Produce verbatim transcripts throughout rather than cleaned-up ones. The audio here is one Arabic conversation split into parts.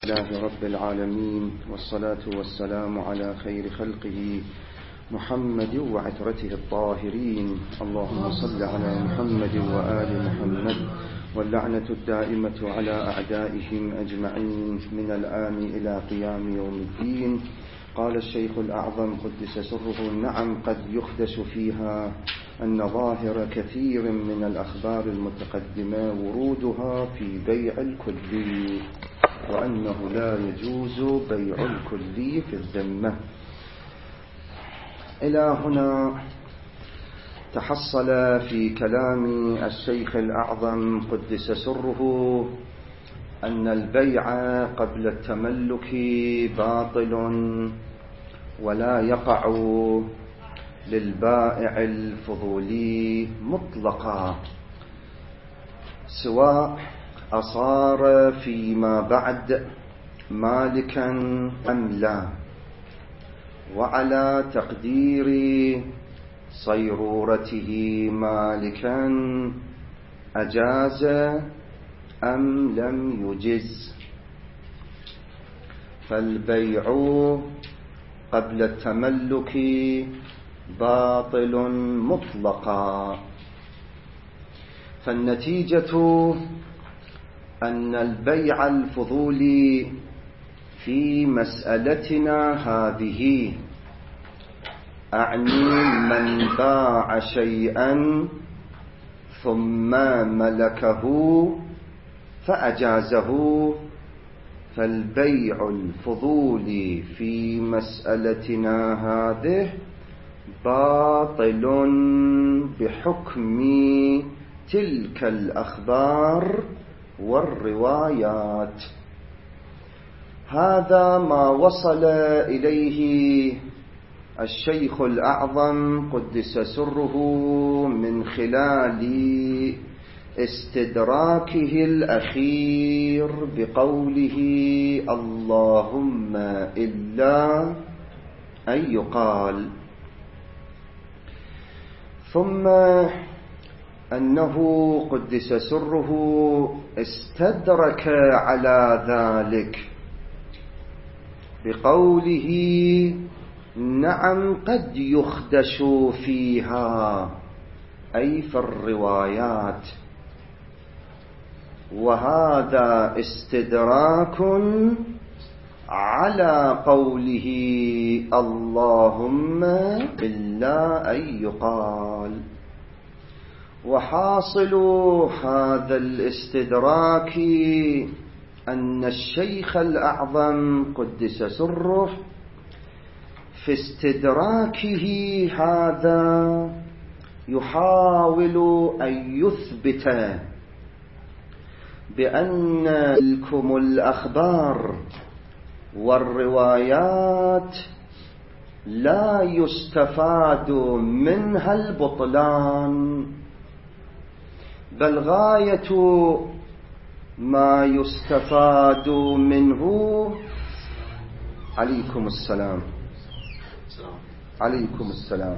لله رب العالمين، والصلاة والسلام على خير خلقه محمد وعترته الطاهرين. اللهم صل على محمد وآل محمد، واللعنة الدائمة على أعدائهم أجمعين من الآن إلى قيام يوم الدين. قال الشيخ الأعظم قدس سره: نعم، قد يخدش فيها أن ظاهر كثير من الأخبار المتقدمة ورودها في بيع الكلي، وأنه لا يجوز بيع الكلي في الذمة. إلى هنا تحصل في كلام الشيخ الأعظم قدس سره أن البيع قبل التملك باطل، ولا يقع للبائع الفضولي مطلقا، سواء أصار فيما بعد مالكا أم لا، وعلى تقدير صيرورته مالكا أجاز أم لم يجز. فالبيع قبل التملك باطل مطلقا. فالنتيجة أن البيع الفضولي في مسألتنا هذه، أعني من باع شيئا ثم ملكه فأجازه، فالبيع الفضولي في مسألتنا هذه باطل بحكم تلك الأخبار والروايات. هذا ما وصل إليه الشيخ الأعظم قدس سره من خلال استدراكه الأخير بقوله: اللهم إلا أن يقال. ثم أنه قدس سره استدرك على ذلك بقوله: نعم، قد يخدش فيها، أي في الروايات. وهذا استدراك على قوله: اللهم إلا أن يقال. وحاصل هذا الاستدراك أن الشيخ الأعظم قدس سره في استدراكه هذا يحاول أن يثبت بأن تلكم الأخبار والروايات لا يستفاد منها البطلان، بل غاية ما يستفاد منه عليكم السلام عليكم السلام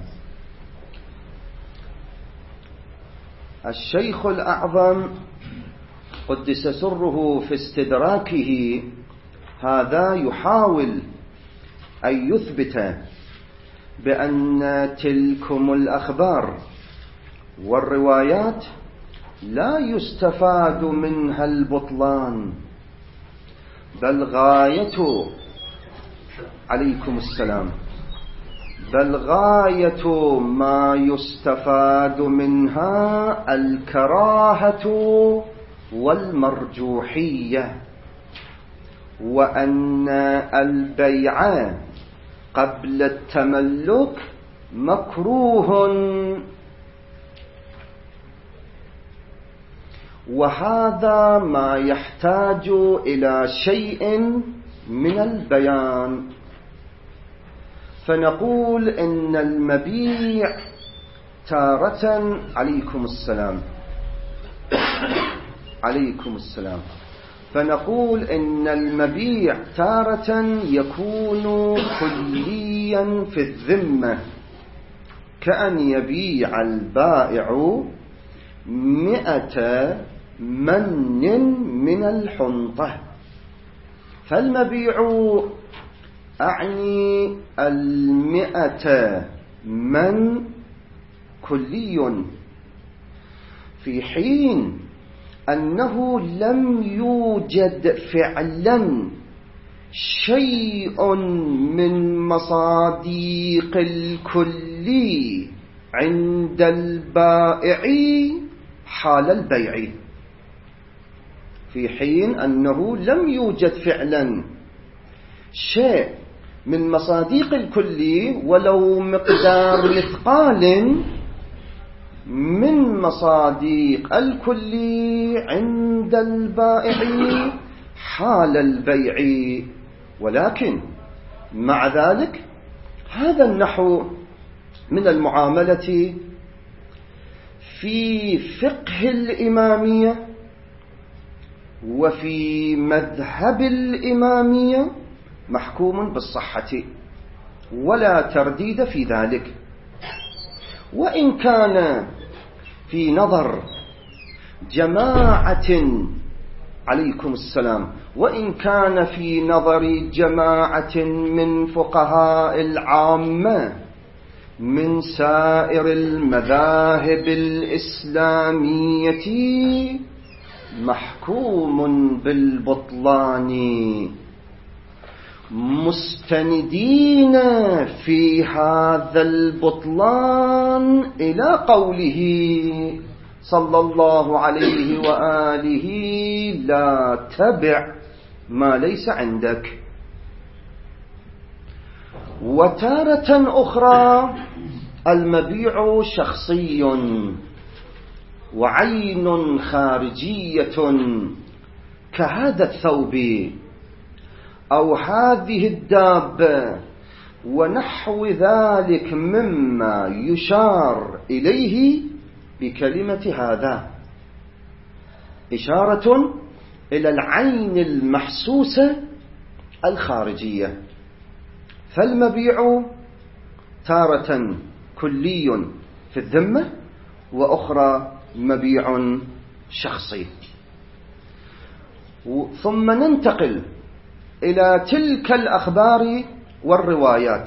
الشيخ الأعظم قدس سره في استدراكه هذا يحاول أن يثبت بأن تلكم الأخبار والروايات لا يستفاد منها البطلان، بل غاية عليكم السلام بل غاية ما يستفاد منها الكراهة والمرجوحية، وأن البيع قبل التملك مكروه. وهذا ما يحتاج إلى شيء من البيان. فنقول إن المبيع تارة عليكم السلام عليكم السلام فنقول إن المبيع تارة يكون كليا في الذمة، كأن يبيع البائع مئة من من الحنطة، فالمبيع أعني المئة من كلي، في حين أنه لم يوجد فعلا شيء من مصاديق الكلي عند البائع حال البيع، في حين أنه لم يوجد فعلا شيء من مصاديق الكلي ولو مقدار مثقال من مصاديق الكلي عند البائع حال البيع. ولكن مع ذلك هذا النحو من المعاملة في فقه الإمامية وفي مذهب الإمامية محكوم بالصحة ولا ترديد في ذلك. وإن كان في نظر جماعة عليكم السلام وإن كان في نظر جماعة من فقهاء العامة من سائر المذاهب الإسلامية محكوم بالبطلان، مستندين في هذا البطلان إلى قوله صلى الله عليه وآله: لا تبع ما ليس عندك. وتارة أخرى المبيع شخصي وعين خارجية كهذا الثوب أو هذه الدابة ونحو ذلك مما يشار إليه بكلمة هذا، إشارة إلى العين المحسوسة الخارجية. فالمبيع تارة كلي في الذمة وأخرى مبيع شخصي. ثم ننتقل إلى تلك الأخبار والروايات.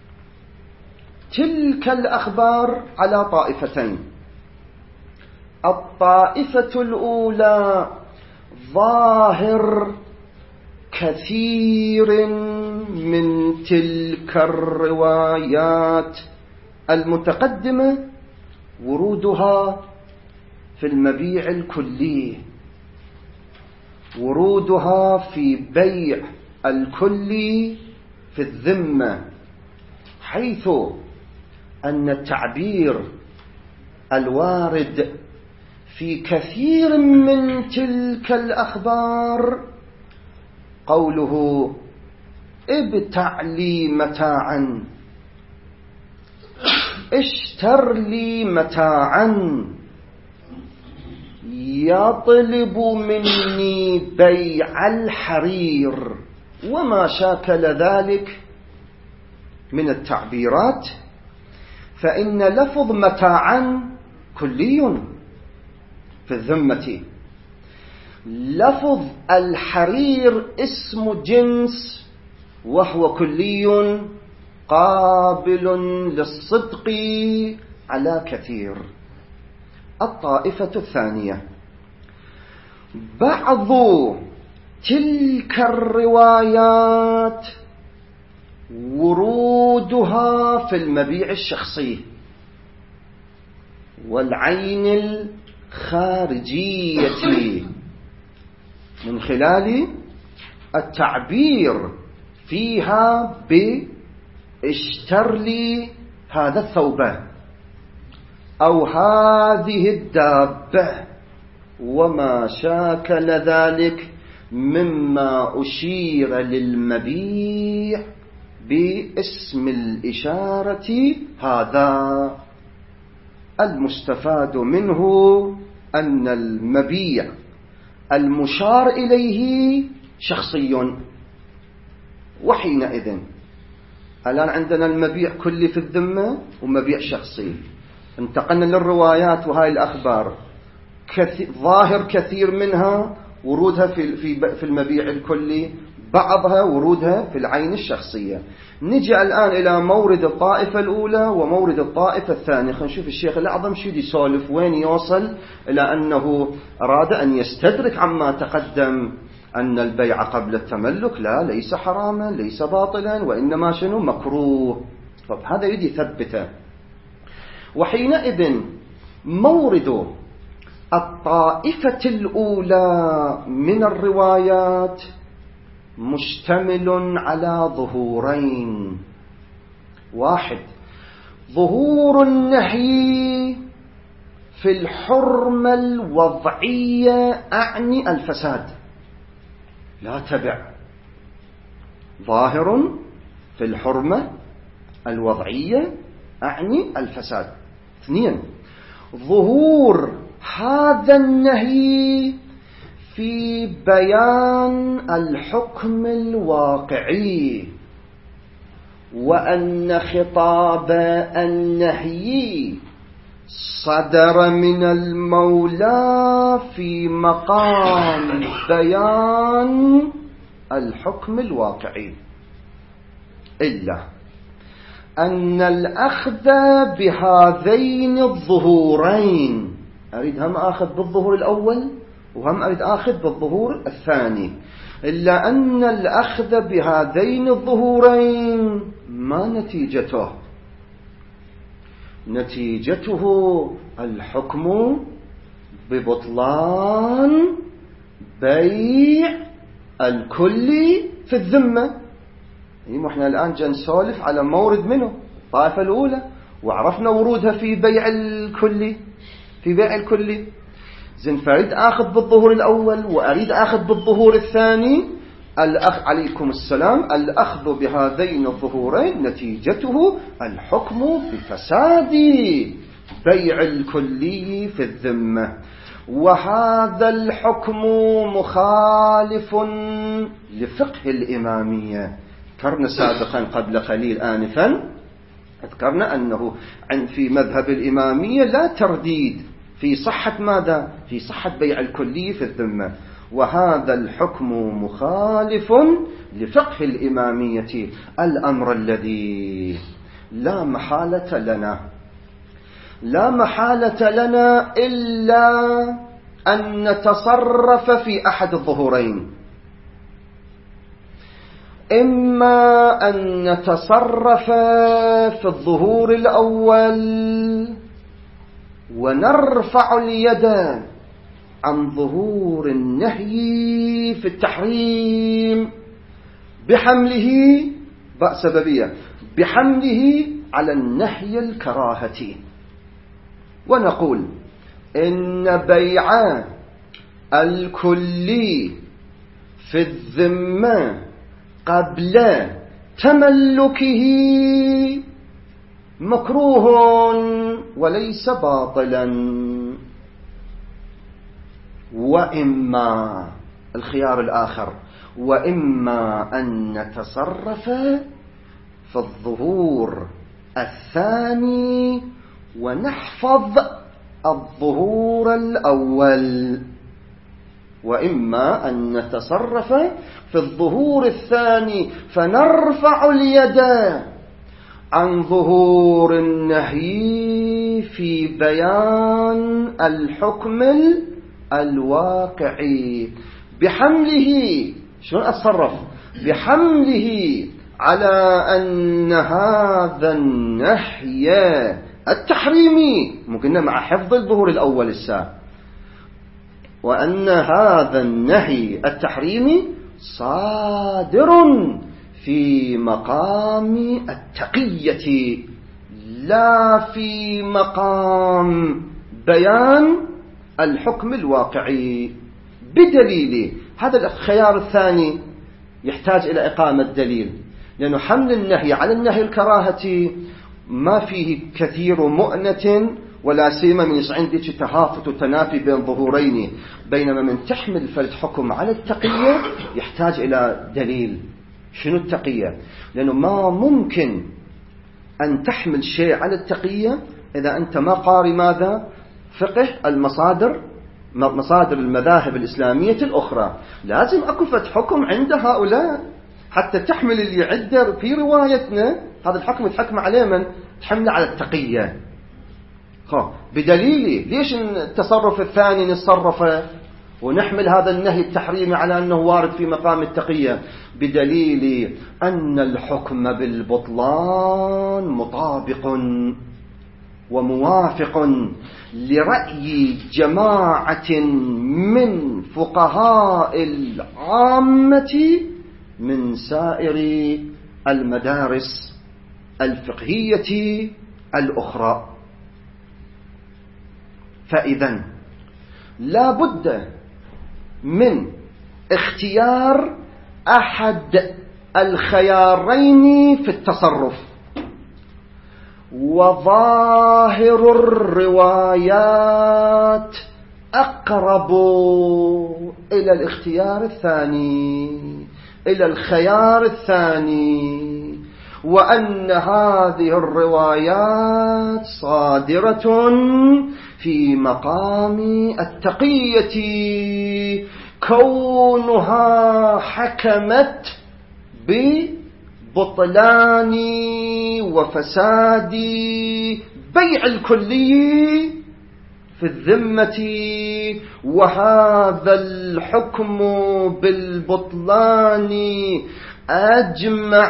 تلك الأخبار على طائفتين: الطائفة الأولى ظاهر كثير من تلك الروايات المتقدمة ورودها في المبيع الكلي، ورودها في بيع الكلي في الذمة، حيث أن التعبير الوارد في كثير من تلك الأخبار قوله: ابتع لي متاعا، اشتر لي متاعا، يطلب مني بيع الحرير وما شاكل ذلك من التعبيرات، فإن لفظ متاعا كلي في الذمة، لفظ الحرير اسم جنس وهو كلي قابل للصدق على كثير. الطائفة الثانية: بعض تلك الروايات ورودها في المبيع الشخصي والعين الخارجية من خلال التعبير فيها باشتر لي هذا الثوب أو هذه الدابة وما شاكل ذلك مما أشير للمبيع باسم الإشارة. هذا المستفاد منه أن المبيع المشار إليه شخصي. وحينئذ الآن عندنا المبيع كلي في الذمة ومبيع شخصي. انتقلنا للروايات وهاي الأخبار كثير ظاهر كثير منها ورودها في في في المبيع الكلي، بعضها ورودها في العين الشخصية. نجي الآن إلى مورد الطائفة الأولى ومورد الطائفة الثانية. خلينا نشوف الشيخ الأعظم شو يسولف، وين يوصل إلى أنه أراد أن يستدرك عما تقدم أن البيع قبل التملك لا ليس حراما ليس باطلا وإنما شنو مكروه. طب هذا يريد يثبته. وحينئذ مورد الطائفة الأولى من الروايات مشتمل على ظهورين. واحد، ظهور النهي في الحرمة الوضعية أعني الفساد، لا تبع، ظاهر في الحرمة الوضعية أعني الفساد. اثنين، ظهور هذا النهي في بيان الحكم الواقعي، وأن خطاب النهي صدر من المولى في مقام بيان الحكم الواقعي، إلا أن الأخذ بهذين الظهورين، أريد هم أخذ بالظهور الأول وهم أريد أخذ بالظهور الثاني، إلا أن الأخذ بهذين الظهورين ما نتيجته؟ نتيجته الحكم ببطلان بيع الكل في الذمة. يعني احنا الآن جاء نسولف على مورد منه الطائفة الأولى، وعرفنا ورودها في بيع الكل في بيع الكل زين، فأريد أخذ بالظهور الأول وأريد أخذ بالظهور الثاني. الأخ عليكم السلام، الأخذ بهذين الظهورين نتيجته الحكم بفساد بيع الكلي في الذمة، وهذا الحكم مخالف لفقه الإمامية. ذكرنا سابقا قبل قليل آنفا، ذكرنا أنه في مذهب الإمامية لا ترديد في صحة ماذا؟ في صحة بيع الكلي في الذمة، وهذا الحكم مخالف لفقه الإمامية. الأمر الذي لا محالة لنا لا محالة لنا إلا أن نتصرف في أحد الظهورين، إما أن نتصرف في الظهور الأول ونرفع اليد عن ظهور النهي في التحريم بحمله سببية بحمله على النهي الكراهة، ونقول إن بيع الكلي في الذمة قبل تملكه مكروه وليس باطلا. وإما الخيار الآخر، وإما أن نتصرف في الظهور الثاني ونحفظ الظهور الأول، وإما أن نتصرف في الظهور الثاني فنرفع اليد عن ظهور النهي في بيان الحكم الواقعي بحمله. شلون أتصرف؟ بحمله على أن هذا النهي التحريمي ممكن مع حفظ الظهور الأول السابق، وأن هذا النهي التحريمي صادر في مقام التقية لا في مقام بيان الحكم الواقعي بدليل. هذا الخيار الثاني يحتاج إلى إقامة دليل، لأنه حمل النهي على النهي الكراهة ما فيه كثير مؤنة، ولا سيما من عندك تهافت وتنافي بين ظهورين، بينما من تحمل الفرد حكم على التقية يحتاج إلى دليل. شنو التقية؟ لأنه ما ممكن أن تحمل شيء على التقية إذا أنت ما قاري ماذا؟ فقه المصادر مصادر المذاهب الإسلامية الأخرى، لازم أكو فت حكم عند هؤلاء حتى تحمل اللي عنده في روايتنا هذا الحكم يتحكم عليه من تحمله على التقية. بدليل ليش التصرف الثاني نتصرفه ونحمل هذا النهي التحريمي على أنه وارد في مقام التقية؟ بدليل أن الحكم بالبطلان مطابق وموافق لرأي جماعة من فقهاء العامة من سائر المدارس الفقهية الأخرى. فإذا لا بد من اختيار أحد الخيارين في التصرف، وظاهر الروايات أقرب إلى الاختيار الثاني، إلى الخيار الثاني، وأن هذه الروايات صادرة في مقام التقية، كونها حكمت ببطلان وفساد بيع الكلي في الذمة، وهذا الحكم بالبطلان أجمع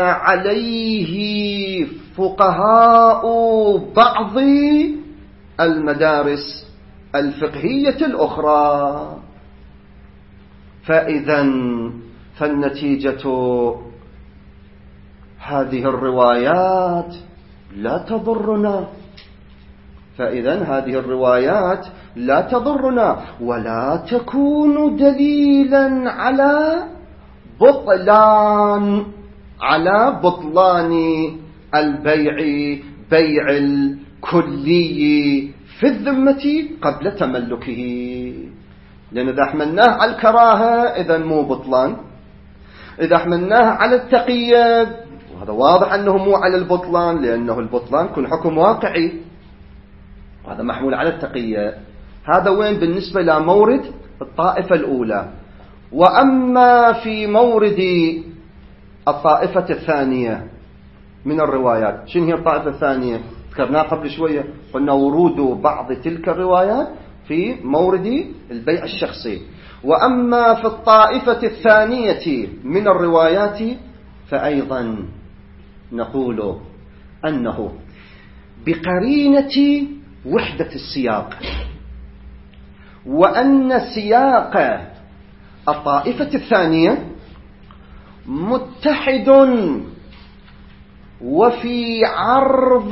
عليه فقهاء بعض المدارس الفقهية الأخرى. فإذا فالنتيجة هذه الروايات لا تضرنا، فإذا هذه الروايات لا تضرنا ولا تكون دليلا على بطلان على بطلان البيع بيع الكلي في الذمة قبل تملكه، لأن إذا حملناه على الكراهة إذا مو بطلان، إذا حملناه على التقية وهذا واضح أنه مو على البطلان، لأنه البطلان يكون حكم واقعي وهذا محمول على التقية. هذا وين بالنسبة لمورد الطائفة الأولى. وأما في مورد الطائفة الثانية من الروايات، شنو هي الطائفة الثانية؟ ذكرناها قبل شوية، قلنا ورود بعض تلك الروايات في مورد البيع الشخصي. وأما في الطائفة الثانية من الروايات فأيضا نقول أنه بقرينة وحدة السياق، وأن سياق الطائفة الثانية متحد وفي عرض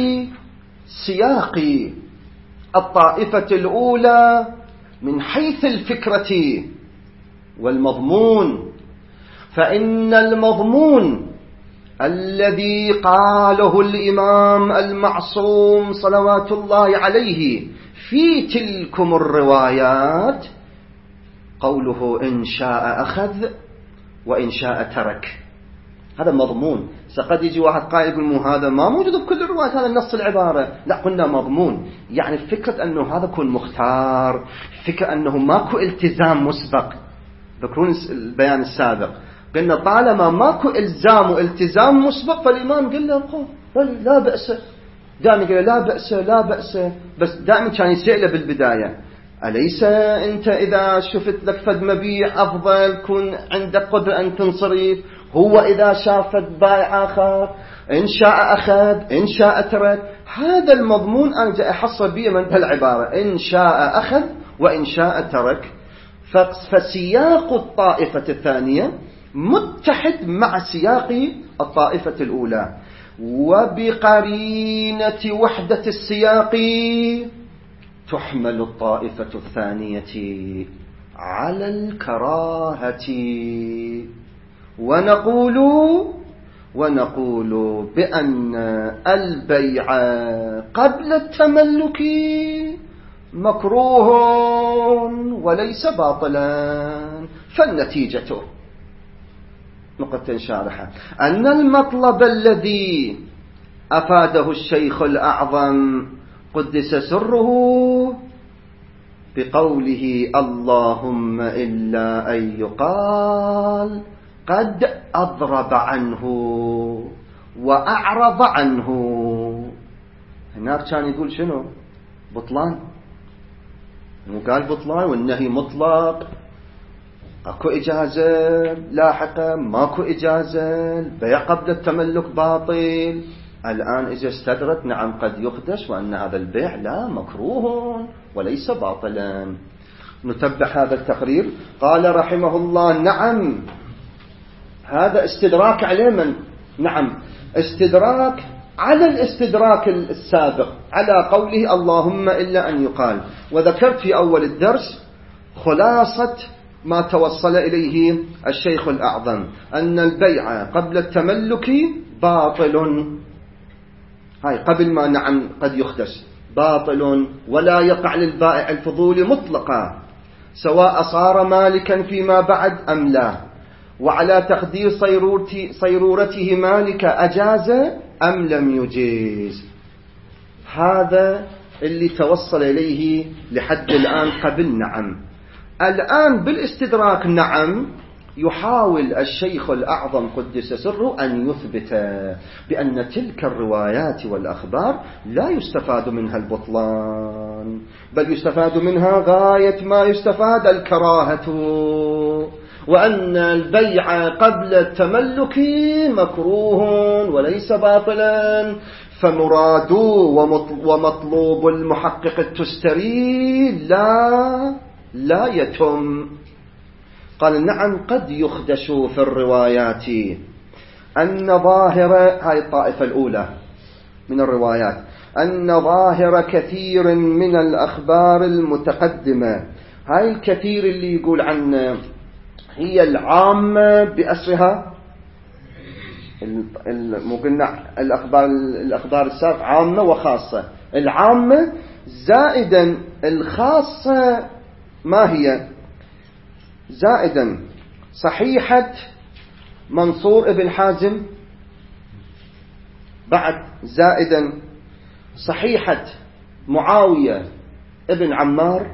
سياق الطائفة الأولى من حيث الفكرة والمضمون. فإن المضمون الذي قاله الإمام المعصوم صلوات الله عليه في تلكم الروايات قوله إن شاء أخذ وإن شاء ترك، هذا مضمون. سقد يجي واحد قائل يقول مو هذا ما موجود بكل الروايات، هذا النص العبارة، لا قلنا مضمون، يعني فكرة أنه هذا يكون مختار، فكرة أنه ماكو التزام مسبق. ذكرون البيان السابق قلنا طالما ماكو إلزام والتزام مسبق فالإمام قال له لا بأس، دائما قال لا بأس لا بأس، بس دائما كان يسأله بالبداية أليس أنت إذا شفت لك فد مبيع أفضل كن عندك قدرة أن تنصرف، هو إذا شافت بائع آخر إن شاء أخذ إن شاء ترك. هذا المضمون أنا جاء أحصل به من هالعبارة إن شاء أخذ وإن شاء ترك. فسياق الطائفة الثانية متحد مع سياق الطائفة الأولى، وبقرينة وحدة السياق تحمل الطائفة الثانية على الكراهة، ونقول ونقول بأن البيع قبل التملك مكروه وليس باطلا. فالنتيجة نقطة شارحة أن المطلب الذي أفاده الشيخ الأعظم قدس سره بقوله اللهم إلا أن يقال قد أضرب عنه وأعرض عنه. هناك كان يقول شنو؟ بطلان، قال بطلان والنهي مطلق، اكو إجازة لاحقة، ماكو إجازة، البيع قبل التملك باطل. الآن إذا استدرت نعم قد يخدش، وأن هذا البيع لا مكروه وليس باطلا. نتبع هذا التقرير. قال رحمه الله نعم، هذا استدراك على من؟ نعم، استدراك على الاستدراك السابق على قوله اللهم إلا أن يقال. وذكرت في أول الدرس خلاصة ما توصل إليه الشيخ الأعظم، أن البيع قبل التملك باطل، هاي قبل ما نعم قد يخدش باطل، ولا يقع للبائع الفضول مطلقا سواء صار مالكا فيما بعد أم لا، وعلى تقدير صيرورته مالك أجاز أم لم يجيز. هذا اللي توصل إليه لحد الآن قبل نعم. الآن بالاستدراك نعم يحاول الشيخ الأعظم قدس سره أن يثبت بأن تلك الروايات والأخبار لا يستفاد منها البطلان، بل يستفاد منها غاية ما يستفاد الكراهة، وأن البيع قبل التملك مكروه وليس باطلا. فمراد ومطلوب المحقق التستري لا لا يتم. قال نعم قد يخدش في الروايات أن ظاهر، هاي الطائفة الأولى من الروايات، أن ظاهر كثير من الأخبار المتقدمة، هاي الكثير اللي يقول عنه هي العامة بأسرها، مو قلنا الأخبار الأخبار السابقة عامة وخاصة، العامة زائدا الخاصة ما هي؟ زائدا صحيحة منصور ابن حازم، بعد زائدا صحيحة معاوية ابن عمار،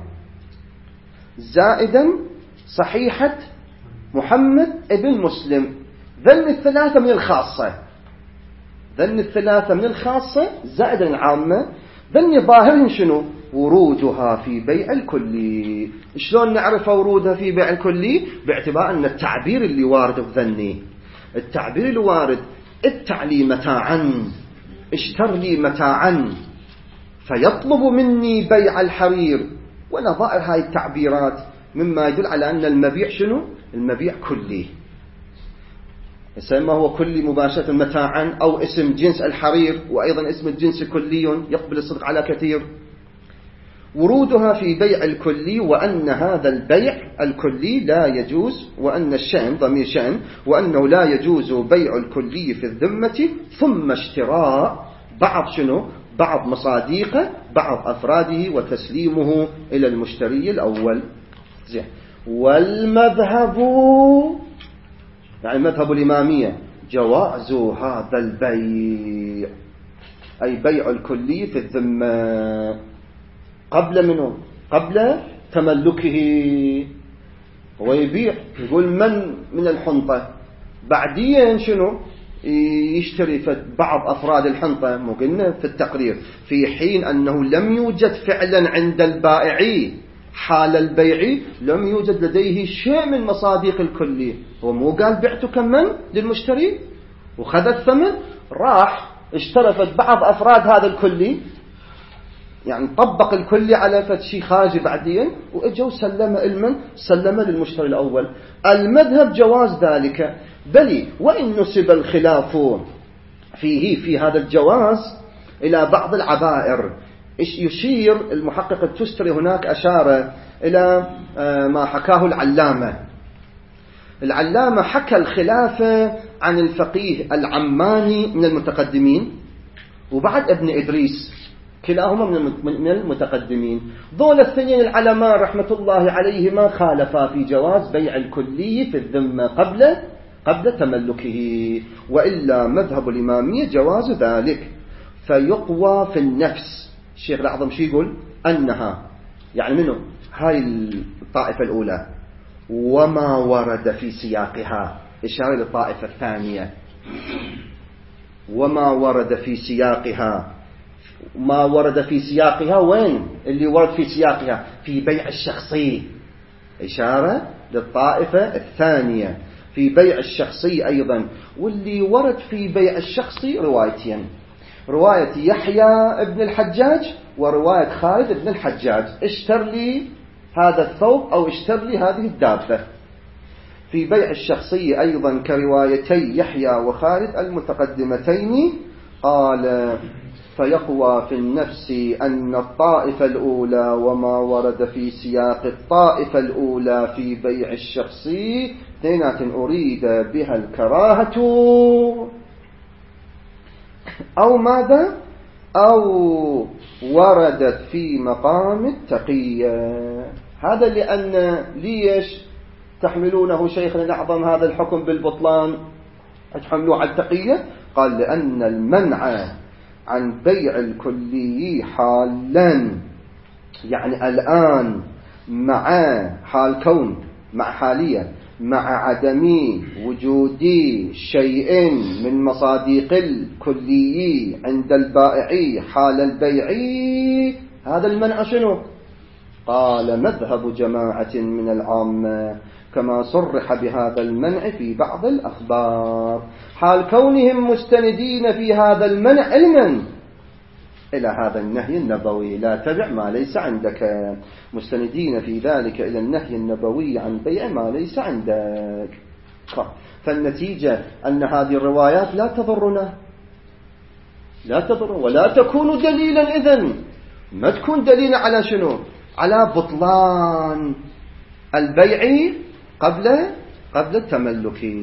زائدا صحيحة محمد ابن مسلم. ذن الثلاثة من الخاصة، ذن الثلاثة من الخاصة زائدا العامة. ذن ظاهرهم شنو؟ ورودها في بيع الكلي. شلون نعرف ورودها في بيع الكلي؟ باعتبار أن التعبير اللي وارد بذني، التعبير اللي وارد ادفع لي متاعا، اشتر لي متاعا، فيطلب مني بيع الحرير، ونظائر هاي التعبيرات مما يدل على أن المبيع شنو؟ المبيع كلي. ما هو كلي مباشرة متاعا، أو اسم جنس الحرير وأيضا اسم الجنس كلي يقبل الصدق على كثير. ورودها في بيع الكلي، وأن هذا البيع الكلي لا يجوز، وأن الشأن ضمير شأن، وأنه لا يجوز بيع الكلي في الذمة ثم اشتراء بعض شنو؟ بعض مصاديقه، بعض أفراده، وتسليمه إلى المشتري الأول. زين. والمذهب يعني مذهب الإمامية جواز هذا البيع، أي بيع الكلي في الذمة قبل منه، قبل تملكه. هو يبيع، يقول من من الحنطة، بعدين شنو يشتري بعض أفراد الحنطة، مو قلنا في التقرير في حين أنه لم يوجد فعلا عند البائع حال البيع، لم يوجد لديه شيء من مصاديق الكلي. هو مو قال بعته كمن للمشتري وخذ الثمن، راح اشترفت بعض أفراد هذا الكلي، يعني طبق الكلي على فتشي خارجي بعدين، وإجوا سلم المن سلم للمشتري الأول. المذهب جواز ذلك، بل وإن نسب الخلاف فيه في هذا الجواز إلى بعض العبائر. يشير المحقق التستري هناك أشار إلى ما حكاه العلامة. العلامة حكى الخلاف عن الفقيه العماني من المتقدمين، وبعد ابن إدريس كلاهما من المتقدمين. ذول الاثنين العلماء رحمة الله عليهما خالفا في جواز بيع الكلي في الذمة قبل قبل تملكه، وإلا مذهب الإمامية جواز ذلك. فيقوى في النفس. الشيخ الأعظم شي يقول؟ أنها يعني منه هاي الطائفة الأولى. وما ورد في سياقها، إشارة للطائفة الثانية. وما ورد في سياقها، ما ورد في سياقها وين اللي ورد في سياقها؟ في بيع الشخصي، إشارة للطائفة الثانية في بيع الشخصي أيضا. واللي ورد في بيع الشخصي روايتين، رواية يحيى ابن الحجاج ورواية خالد ابن الحجاج، اشتر لي هذا الثوب أو اشتر لي هذه الدابة. في بيع الشخصي أيضا كروايتي يحيى وخالد المتقدمتين، قال فيقوى في النفس أن الطائفة الأولى وما ورد في سياق الطائفة الأولى في بيع الشخصي دينات أريد بها الكراهة أو ماذا؟ أو وردت في مقام التقية. هذا لأن ليش تحملونه شيخنا الأعظم هذا الحكم بالبطلان، تحملوه على التقية؟ قال لأن المنع عن بيع الكلي حالا، يعني الآن مع حال كون، مع حالية، مع عدم وجود شيء من مصادق الكلي عند البائع حال البيع، هذا المنع شنو؟ قال مذهب جماعة من العامة كما صرح بهذا المنع في بعض الأخبار، حال كونهم مستندين في هذا المنع علما إلى هذا النهي النبوي، لا تبع ما ليس عندك، مستندين في ذلك إلى النهي النبوي عن بيع ما ليس عندك. فالنتيجة أن هذه الروايات لا تضرنا، لا تضر ولا تكون دليلا، إذن ما تكون دليلا على شنو؟ على بطلان البيع قبل قبل التملك.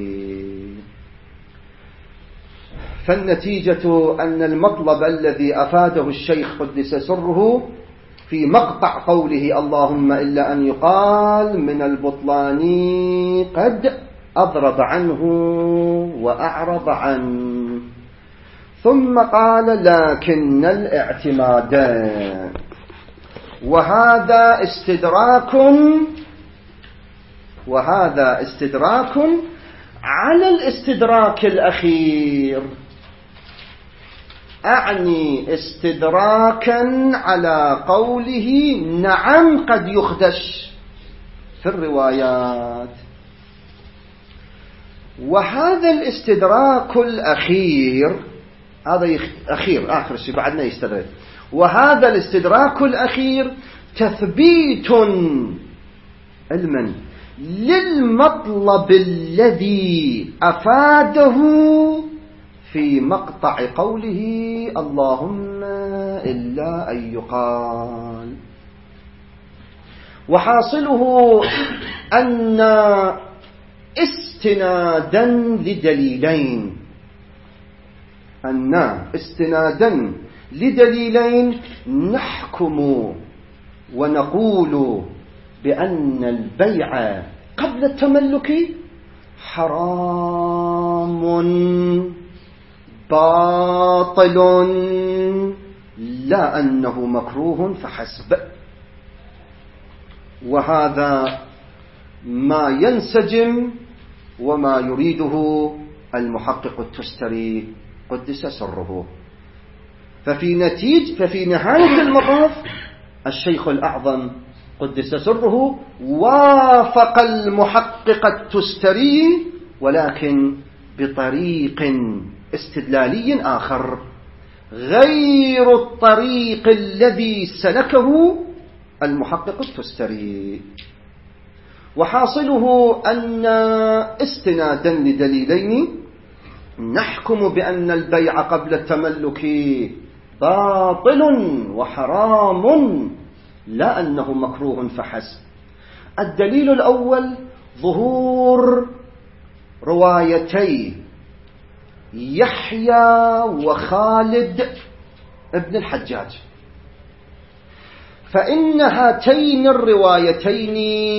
فالنتيجة أن المطلب الذي أفاده الشيخ قدس سره في مقطع قوله اللهم إلا أن يقال من البطلان قد أضرب عنه وأعرض عنه، ثم قال لكن الاعتماد، وهذا استدراك وهذا استدراك على الاستدراك الأخير، أعني استدراكا على قوله نعم قد يخدش في الروايات. وهذا الاستدراك الأخير، هذا أخير آخر شيء بعدنا يستدرك، وهذا الاستدراك الأخير تثبيت علما للمطلب الذي أفاده في مقطع قوله اللهم إلا أن يقال. وحاصله أن استنادا لدليلين أن استنادا لدليلين نحكم ونقول بأن البيع قبل التملك حرام باطل، لا أنه مكروه فحسب. وهذا ما ينسجم وما يريده المحقق التستري قدس سره. ففي نتيجة ففي نهاية المطاف الشيخ الأعظم قدس سره وافق المحقق التستري، ولكن بطريق استدلالي آخر غير الطريق الذي سلكه المحقق التستري. وحاصله أن استنادا لدليلين نحكم بأن البيع قبل التملك باطل وحرام، لا أنه مكروه فحسب. الدليل الأول ظهور روايتي يحيى وخالد ابن الحجاج، فإن هاتين الروايتين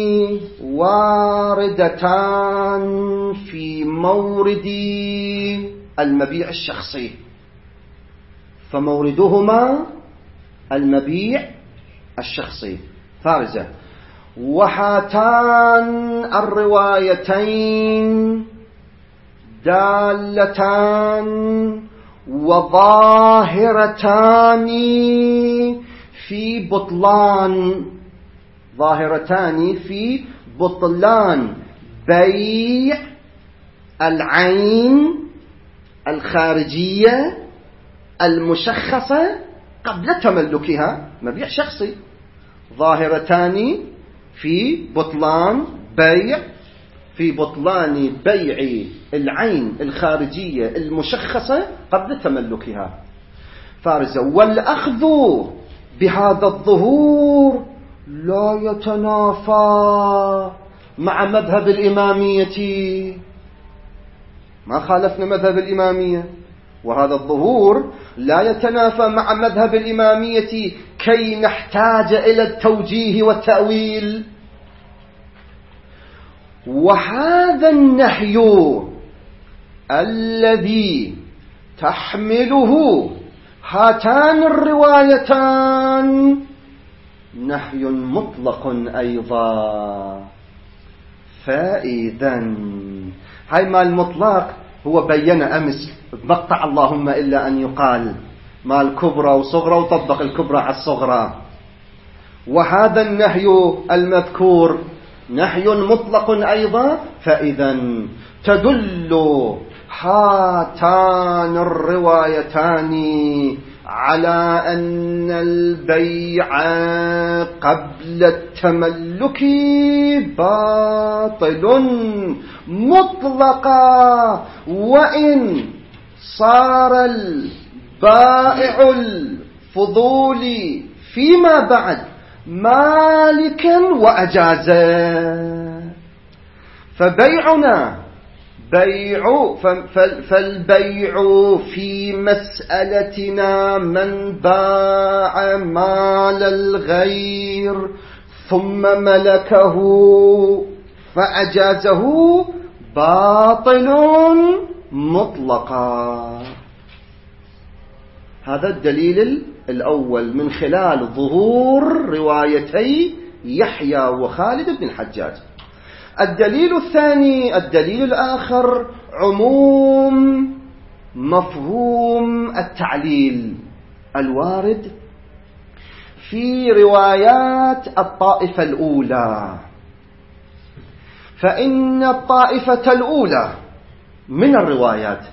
واردتان في مورد المبيع الشخصي، فموردهما المبيع الشخصي فارزة. وهاتان الروايتين دالتان وظاهرتان في بطلان ظاهرتان في بطلان بيع العين الخارجية المشخصة قبل تملكها، مبيع شخصي. ظاهرتان في بطلان بيع في بطلان بيع العين الخارجية المشخصة قبل تملكها. فارزة والأخذ بهذا الظهور لا يتنافى مع مذهب الإمامية، ما خالفنا مذهب الإمامية، وهذا الظهور لا يتنافى مع مذهب الإمامية كي نحتاج إلى التوجيه والتأويل. وهذا النهي الذي تحمله هاتان الروايتان نهي مطلق أيضا. فإذا هاي ما المطلق هو بين أمس بقطع اللهم إلا أن يقال ما الكبرى وصغرى وطبق الكبرى على الصغرى. وهذا النهي المذكور نهي مطلق أيضا. فإذا تدل هاتان الروايتان على أن البيع قبل التملك باطل مطلقا، وإن صار البائع الفضولي فيما بعد مالكا وأجازا. فبيعنا بيع فالبيع في مسألتنا من باع مال الغير ثم ملكه فأجازه باطل مطلقا. هذا الدليل الأول من خلال ظهور روايتي يحيى وخالد بن الحجاج. الدليل الثاني، الدليل الآخر، عموم مفهوم التعليل الوارد في روايات الطائفة الأولى. فإن الطائفة الأولى من الروايات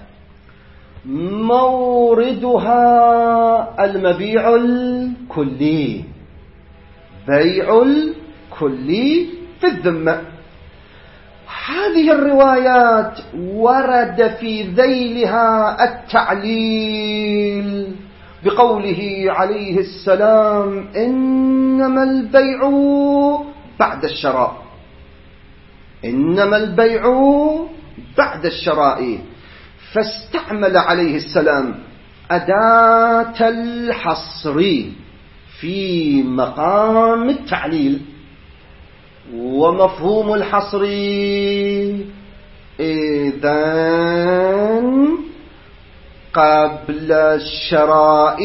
موردها المبيع الكلي، بيع الكلي في الذمة. هذه الروايات ورد في ذيلها التعليل بقوله عليه السلام إنما البيع بعد الشراء، إنما البيع بعد الشراء. فاستعمل عليه السلام أداة الحصر في مقام التعليل. ومفهوم الحصر إذن قبل الشراء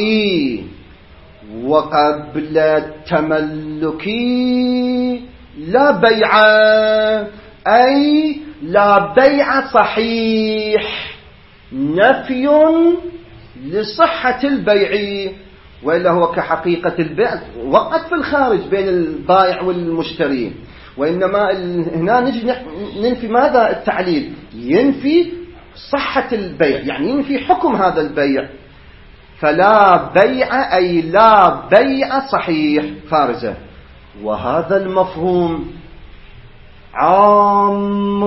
وقبل التملك لا بيع، أي لا بيع صحيح، نفي لصحة البيع، وإلا هو كحقيقة البيع وقت في الخارج بين البائع والمشتري. وإنما هنا نجي ننفي ماذا؟ التعليل ينفي صحة البيع، يعني ينفي حكم هذا البيع. فلا بيع أي لا بيع صحيح فارزة. وهذا المفهوم عام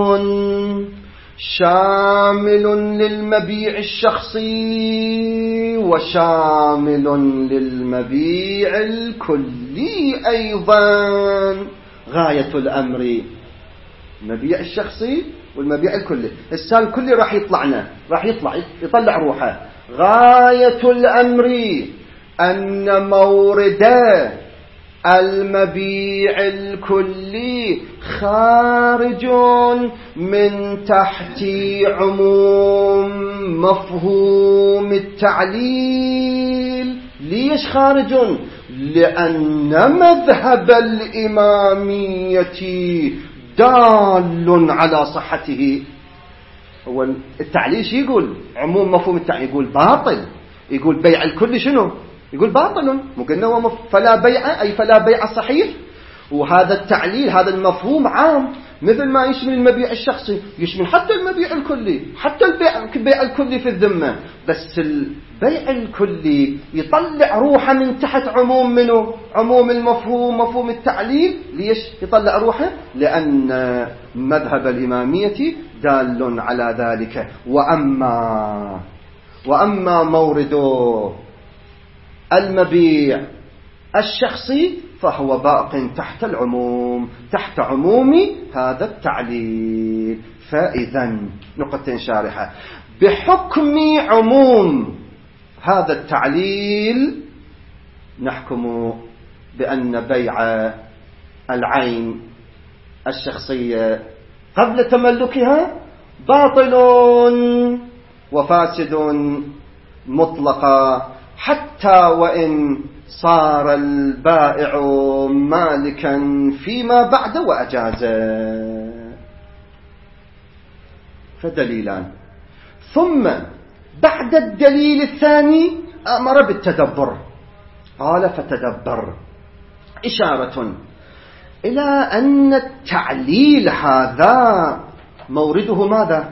شامل للمبيع الشخصي وشامل للمبيع الكلي أيضا. غاية الأمر المبيع الشخصي والمبيع الكلي. السال الكلي راح يطلعنا، راح يطلع يطلع روحه. غاية الأمر أن مورد المبيع الكلي خارج من تحت عموم مفهوم التعليل ليش خارج؟ لأن مذهب الإمامية دال على صحته. هو التعليل شو يقول؟ عموم مفهوم التعليل يقول باطل، يقول بيع الكل شنو؟ يقول باطل، مو قلنا هو فلا بيع أي فلا بيع صحيح. وهذا التعليل هذا المفهوم عام، مثل ما يشمل المبيع الشخصي يشمل حتى المبيع الكلي، حتى البيع البيع الكلي في الذمة. بس البيع الكلي يطلع روحه من تحت عموم منه؟ عموم المفهوم، مفهوم التعليل. ليش يطلع روحه؟ لأن مذهب الإمامية دال على ذلك. وأما وأما مورد المبيع الشخصي فهو باق تحت العموم، تحت عموم هذا التعليل. فإذا نقطة شارحة: بحكم عموم هذا التعليل نحكم بأن بيع العين الشخصية قبل تملكها باطل وفاسد مطلقا، حتى وإن صار البائع مالكا فيما بعد وأجازه. فدليلان. ثم بعد الدليل الثاني أمر بالتدبر، قال: فتدبر، إشارة إلى أن التعليل هذا مورده ماذا؟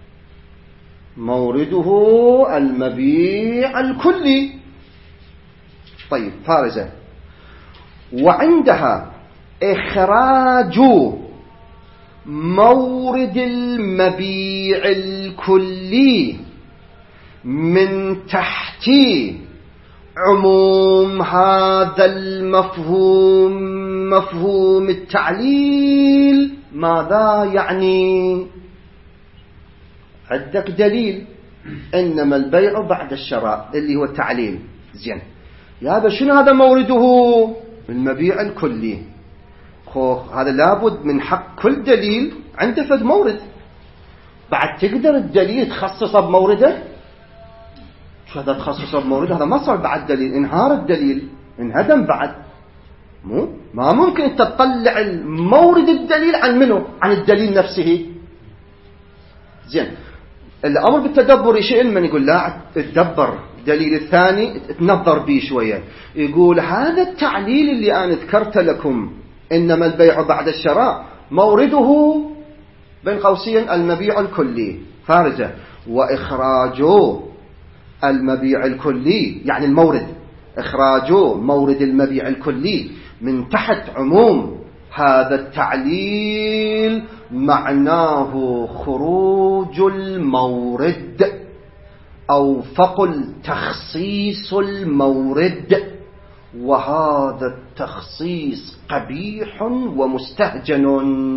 مورده المبيع الكلي. طيب فارزة: وعندها إخراج مورد المبيع الكلي من تحت عموم هذا المفهوم، مفهوم التعليل. ماذا يعني؟ عندك دليل إنما البيع بعد الشراء اللي هو التعليل. زين يا هذا شنو هذا مورده؟ المبيع الكلي. خوخ هذا لابد من حق كل دليل عنده فد مورد. بعد تقدر الدليل تخصصه بمورده؟ شو هذا تخصصه بمورده؟ هذا ما صار بعد دليل، انهار الدليل، انهدم بعد. مو ما ممكن انت تطلع المورد الدليل عن منه؟ عن الدليل نفسه. زين الأمر بالتدبر شيء من يقول لا تدبر الدليل الثاني تنظر به شوية. يقول هذا التعليل اللي أنا ذكرت لكم إنما البيع بعد الشراء مورده بين قوسين المبيع الكلي. فارجة: وإخراج المبيع الكلي يعني المورد، إخراج مورد المبيع الكلي من تحت عموم هذا التعليل معناه خروج المورد، أو فقل تخصيص المورد، وهذا التخصيص قبيح ومستهجن.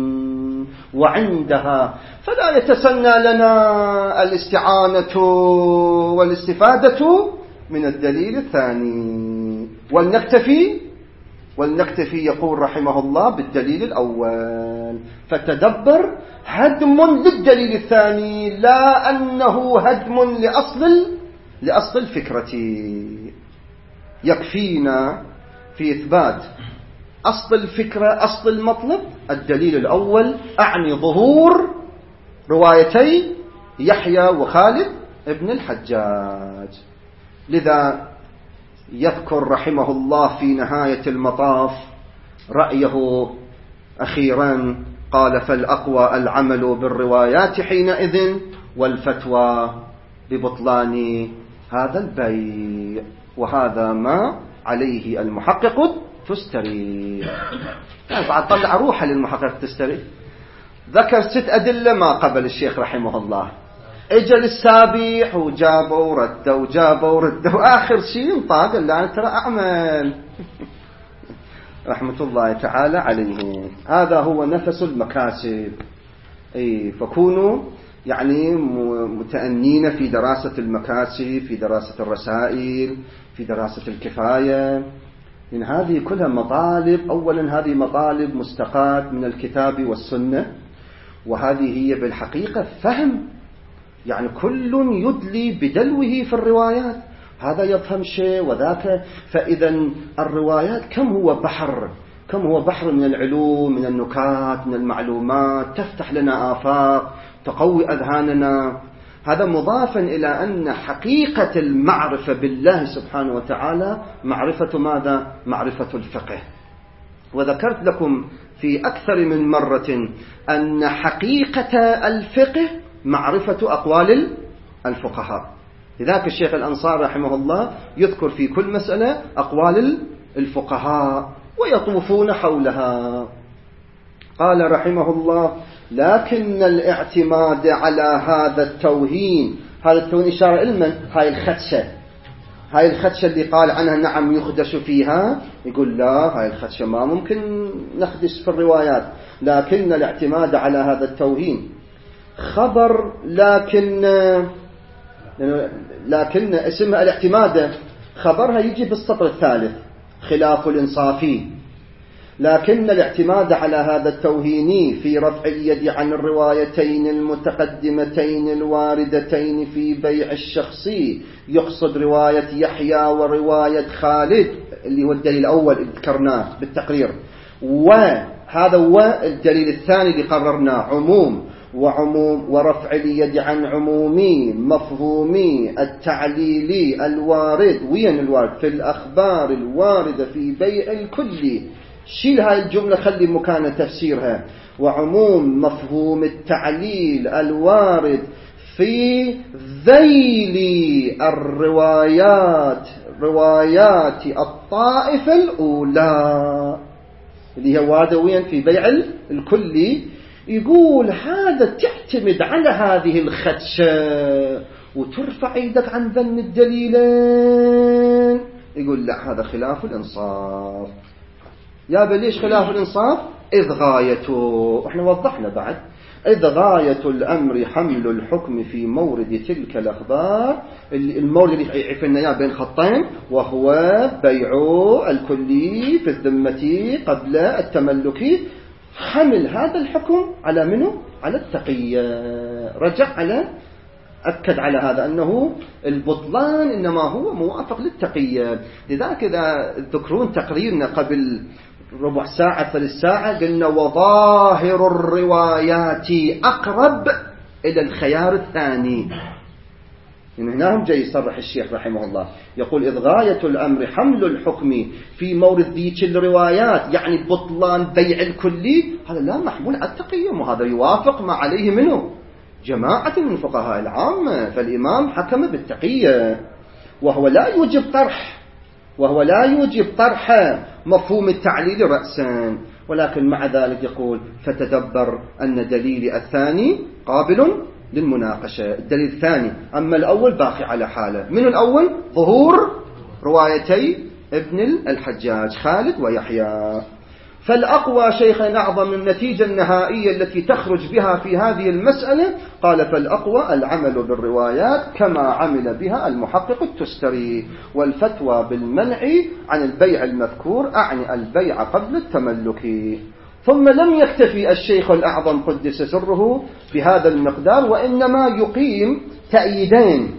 وعندها فلا يتسنى لنا الاستعانة والاستفادة من الدليل الثاني، ولنكتفي ولنكتفي يقول رحمه الله بالدليل الأول. فتدبر هدم للدليل الثاني، لا أنه هدم لأصل لأصل الفكرة. يكفينا في إثبات أصل الفكرة، أصل المطلب، الدليل الأول، أعني ظهور روايتي يحيى وخالد ابن الحجاج. لذا يذكر رحمه الله في نهاية المطاف رأيه أخيرا، قال: فالأقوى العمل بالروايات حينئذ، والفتوى ببطلان هذا البيع، وهذا ما عليه المحقق تستري. يعني بعد طلع روحه للمحقق تستري. ذكر ست أدلة ما قبل الشيخ رحمه الله، اجل السابح وجابه ورده وجابه ورده، وآخر شيء انطاق اللي ترى أعمل رحمة الله تعالى عليه. هذا هو نفس المكاسب. أي فكونوا يعني متأنين في دراسة المكاسب، في دراسة الرسائل، في دراسة الكفاية. من هذه كلها مطالب، أولا هذه مطالب مستقاة من الكتاب والسنة، وهذه هي بالحقيقة فهم. يعني كل يدلي بدلوه في الروايات، هذا يفهم شيء وذاك. فإذا الروايات كم هو بحر، كم هو بحر من العلوم، من النكات، من المعلومات، تفتح لنا آفاق، تقوي أذهاننا. هذا مضافا إلى أن حقيقة المعرفة بالله سبحانه وتعالى معرفة ماذا؟ معرفة الفقه. وذكرت لكم في أكثر من مرة أن حقيقة الفقه معرفة أقوال الفقهاء. لذلك الشيخ الأنصاري رحمه الله يذكر في كل مسألة أقوال الفقهاء ويطوفون حولها. قال رحمه الله: لكن الاعتماد على هذا التوهين، هذا التوهين إشارة إلمن؟ هاي الخدشة، هاي الخدشة اللي قال عنها نعم يخدش فيها، يقول لا، هاي الخدشة ما ممكن نخدش في الروايات. لكن الاعتماد على هذا التوهين خبر، لكن لكن اسمها الاعتماد خبرها يجي بالسطر الثالث، خلاف الإنصافي. لكن الاعتماد على هذا التوهين في رفع اليد عن الروايتين المتقدمتين الواردتين في بيع الشخصي، يقصد رواية يحيى ورواية خالد اللي هو الدليل الأول اللي ذكرناه بالتقرير، وهذا هو الدليل الثاني اللي قررناه، عموم وعموم ورفع اليد عن عمومي مفهومي التعليلي الوارد. وين الوارد؟ في الأخبار الواردة في بيع الكلي. شيل هاي الجملة، خلي مكان تفسيرها. وعموم مفهوم التعليل الوارد في ذيل الروايات، روايات الطائفة الأولى اللي هي واردة وين؟ في بيع الكلي. يقول هذا تعتمد على هذه الخدشة وترفع ايدك عن ذن الدليلين. يقول لا، هذا خلاف الإنصاف. يا بليش خلاف الإنصاف؟ إذ غايته، احنا وضحنا بعد، إذ غاية الأمر حمل الحكم في مورد تلك الأخبار، المورد اللي يعرفنا إياه بين خطين، وهو بيع الكلي في الذمة قبل التملك. حمل هذا الحكم على منه؟ على التقية. رجع على أكد على هذا أنه البطلان إنما هو موافق للتقية. لذلك إذا تذكرون تقريرنا قبل ربع ساعة ثلث ساعة قلنا وظاهر الروايات أقرب إلى الخيار الثاني. من هنا هم جاي يصرح الشيخ رحمه الله، يقول إذ غاية الأمر حمل الحكم في مورد ذيك الروايات، يعني بطلان بيع الكلي، هذا لا محمول على التقية، وهذا يوافق ما عليه منه جماعة من فقهاء العامة. فالإمام حكم بالتقية، وهو لا يوجب طرح وهو لا يوجب طرح مفهوم التعليل رأسا، ولكن مع ذلك يقول فتدبر أن دليل الثاني قابل للمناقشة. الدليل الثاني، أما الأول باقي على حاله. من الأول؟ ظهور روايتي ابن الحجاج خالد ويحيى. فالأقوى شيخنا أعظم النتيجة النهائية التي تخرج بها في هذه المسألة، قال فالأقوى العمل بالروايات كما عمل بها المحقق التستري، والفتوى بالمنع عن البيع المذكور، أعني البيع قبل التملك. ثم لم يكتفي الشيخ الأعظم قدس سره بهذا المقدار، وإنما يقيم تأييدين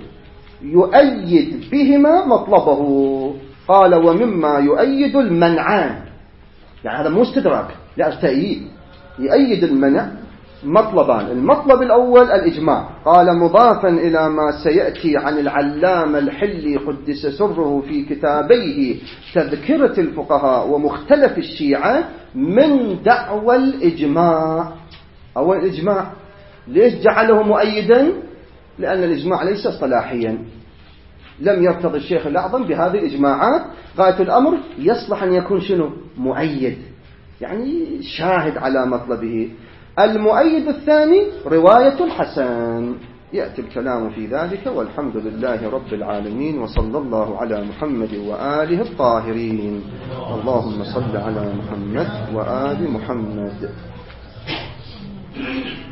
يؤيد بهما مطلبه. قال ومما يؤيد المنعان، يعني هذا مو استدراك، لا تأييد، يؤيد المنع مطلبان. المطلب الأول الإجماع، قال مضافا إلى ما سيأتي عن العلامة الحلي قدس سره في كتابيه تذكرة الفقهاء ومختلف الشيعة من دعوى الإجماع. أول الإجماع ليش جعله مؤيدا؟ لأن الإجماع ليس صلاحيا، لم يرتضي الشيخ الأعظم بهذه الإجماعات. غاية الأمر يصلح أن يكون شنو؟ مؤيد، يعني شاهد على مطلبه. المؤيد الثاني رواية الحسن، يأتي الكلام في ذلك. والحمد لله رب العالمين، وصلى الله على محمد وآله الطاهرين. اللهم صل على محمد وآل محمد.